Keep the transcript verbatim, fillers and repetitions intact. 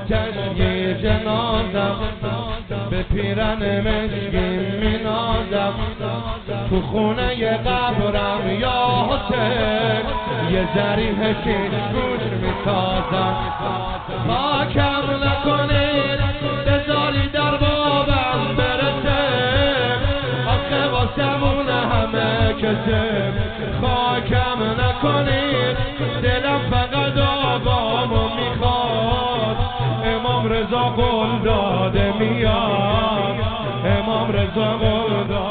موقع تشییع جنازم به پیرن مشکین می نازم تو خونه ی قبرم یا حسین یه ذریح شیش گوش می تازم خاکم نکنید بذاری در بابم برسه آخه واسمون همه کسه خاکم نکنید دلم فقط آقامو میخواد امام رضا قول داده میاد امام رضا قول داده